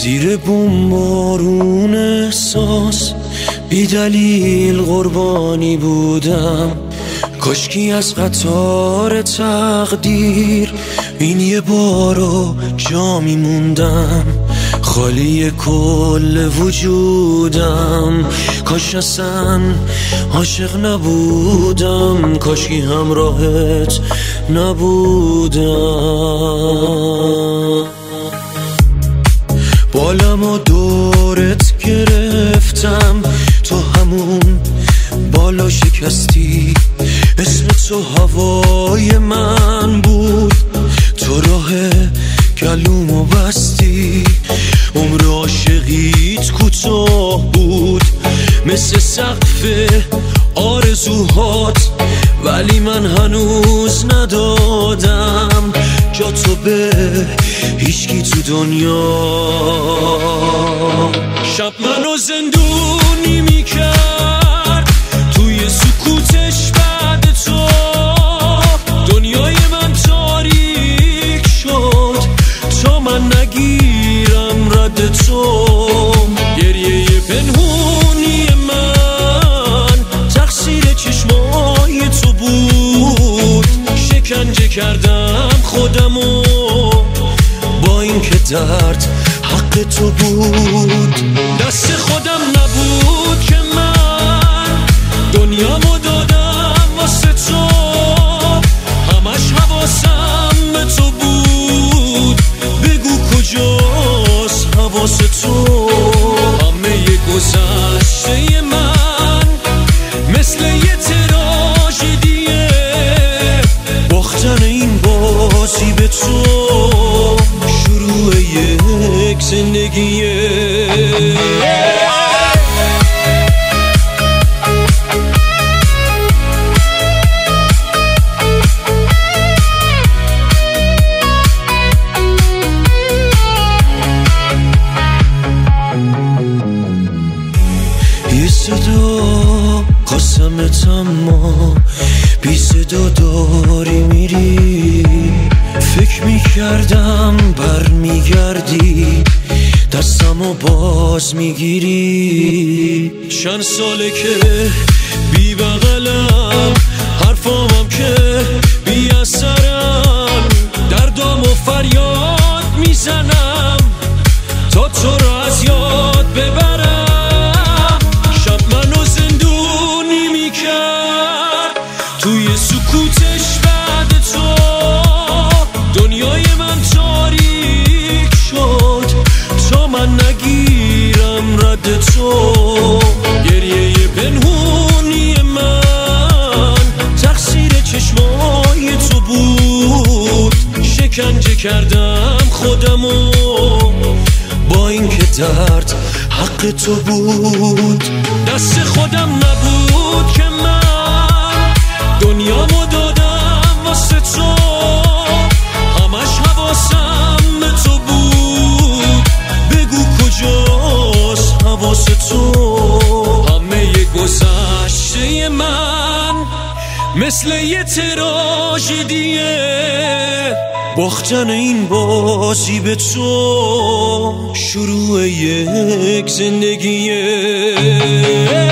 زیر بمبارون احساس بی دلیل قربانی بودم. کاشکی از قطار تقدیر این یه بارو جا میموندم، خالی کل وجودم. کاش اصلا عاشق نبودم، کاشکی همراهت نبودم. بالمو دورت گرفتم، تو همون بالا شکستی. اسم تو هوای من بود، تو راه گلومو بستی. عمر عاشقیت کوتاه بود مثل سقف آرزوهات، ولی من هنوز ندادم جا تو به هیچکی تو دنیا. شب منو زندونی میکرد توی سکوتش، بعد تو دنیای من تاریک شد تا من نگیرم رد تو. گریه پنهونی من تقصیر چشمای تو بود، شکنجه کردم خودمو با این که درد حق تو بود. دست خودم نبود که من دنیامو دادم واسه تو، همش حواسم به تو بود. بگو کجاست حواس تو؟ همه گذشته من مثل یه تراژدیه، باختن این بازی به تو شروع یک زندگیه. یه صدا قسمت اما بی صدا داری میری. فکر میکردم بر میگردی، دستمو باز میگیری. چند ساله که بی بغلم، حرفامم که بی اثرم، دردامو فریاد میزنم تا تو رو از یاد ببرم. شب منو زندونی میکرد توی سکوتش، بعد تو دنیای من تاریک شد تا من نگیرم رد تو. گریه پنهونی من تقصیر چشمای تو بود، شکنجه کردم خودمو با این که درد حق تو بود. دست خودم نبود که من دنیامو دادم واسه تو، همش حواسم به تو بود. بگو کجاست حواس تو؟ همه گذشته من مثل یه تراژدیه، باختن این بازی به تو شروع یک زندگیه.